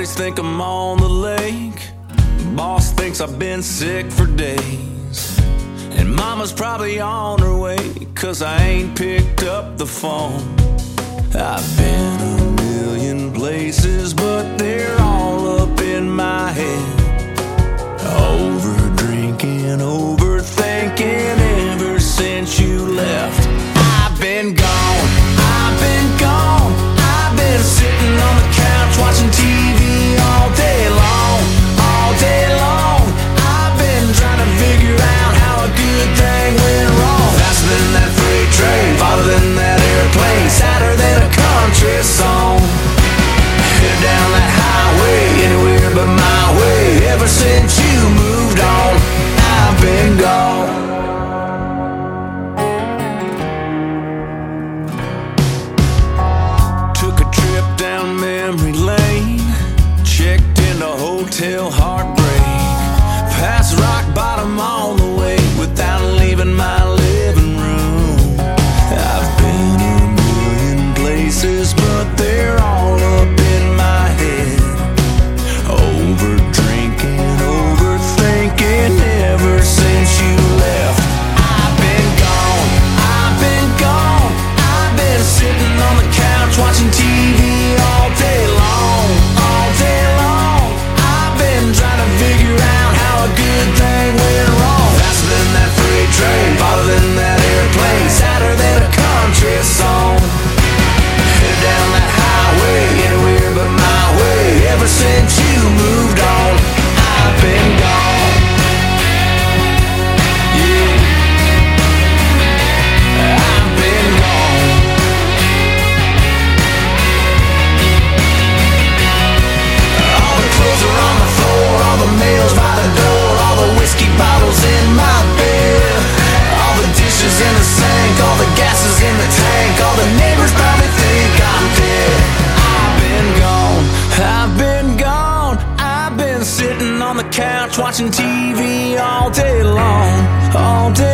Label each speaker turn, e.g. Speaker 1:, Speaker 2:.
Speaker 1: Buddies think I'm on the lake. Boss thinks I've been sick for days. And mama's probably on her way, 'cause I ain't picked up the phone. I've been a million places, but they're all up in my head. Over drinking, overthinking ever since you left. I've been gone, I've been gone. I've been sitting on the couch watching TV all day long, all day long. I've been trying to figure out how a good thing went wrong. Faster than that freight train, farther than that airplane, sadder than a country song. Head down that highway, anywhere but my way. Ever since you moved on, I've been gone. Took a trip down memory lane, checked into Hotel Heartbreak, past rock bottom on the way without leaving my living room. I've been a million places, but they're all up in my head. Over drinking, overthinking ever since you left. I've been gone, I've been gone. I've been sitting on the couch watching TV all day long, all day long. I've been trying to figure out how a good thing went wrong. Faster than that freight train, farther than that airplane, sadder than a country song. Head down that highway, anywhere but my way. Ever since you moved on, I've been gone. Yeah, I've been gone. All the clothes are on the floor, all the mail's by the door, all the whiskey bottles in my bed, all the dishes in the sink, all the gases in the tank, all the neighbors probably think I'm dead. I've been gone, I've been gone. I've been sitting on the couch watching TV all day long, all day